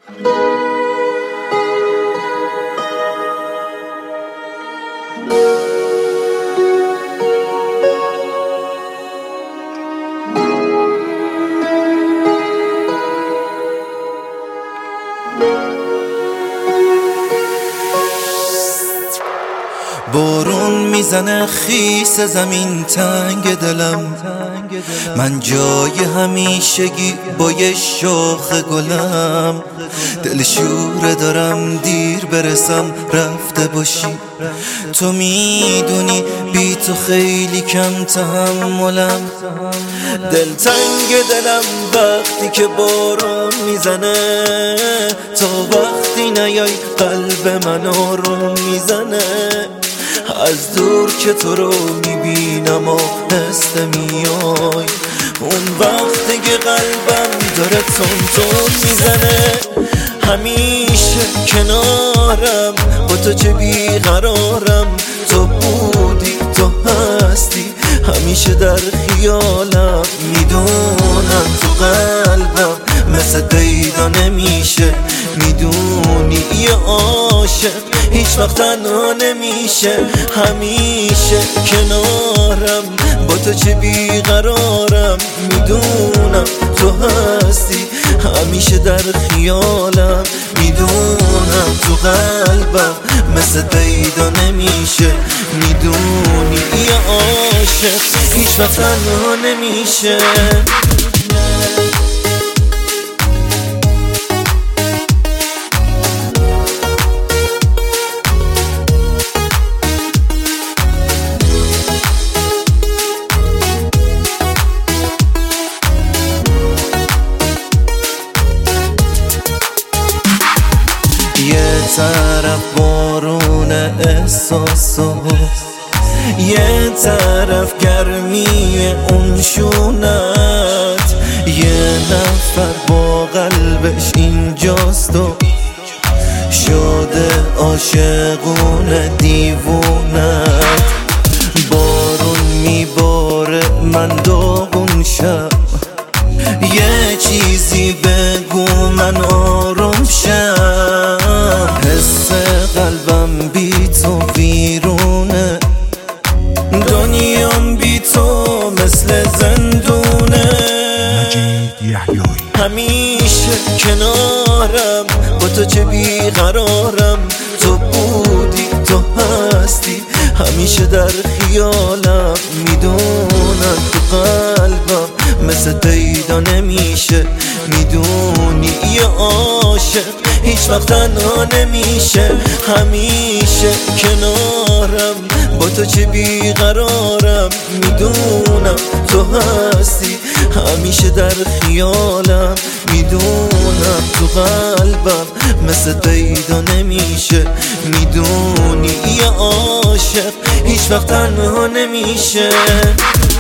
بارون میزنه خیس زمین تنگ دلم، من جای همیشگی با یه شاخ گلم. دل شوره دارم دیر برسم رفته باشی، تو میدونی بی تو خیلی کم تحملم. دل تنگ دلم وقتی که بارون میزنه، تا وقتی نیای قلب من آروم میزنه. از دور که تو رو میبینم آهسته میای، اون وقتی که قلبم داره تون میزنه. همیشه کنارم با تو چه بیقرارم، تو بودی تو هستی همیشه در خیالم. میدونم تو قلبم مثل پیدا نمیشه، میدونی یه عاشق هیچ وقت تنها نمیشه. همیشه کنارم با تو چه بیقرارم، میدونم تو هستی همیشه در خیالم. میدونم تو قلبم مثل پیدا نمیشه، میدونی یه عاشق هیچ وقت تنها نمیشه. یه طرف بارون احساس و یه طرف گرمی اون شونت، یه نفر با قلبش اینجاست و شده عاشقونه دیوونت. بارون میباره من داغون شم، یه چیزی بگو من آروم شم. حس قلبم بی تو ویرونه، دنیام بی تو مثل زندونه. همیشه کنارم با تو چه بیقرارم، تو بودی تو هستی همیشه در خیالم. میدونم تو قلبم مثل پیدا نمیشه، میدونی یه عاشق هیچ وقت تنها نمیشه. همیشه کنارم با تو چه بیقرارم، میدونم تو هستی همیشه در خیالم. میدونم تو قلبم مثل پیدا نمیشه، میدونی یه عاشق هیچ وقت تنها نمیشه.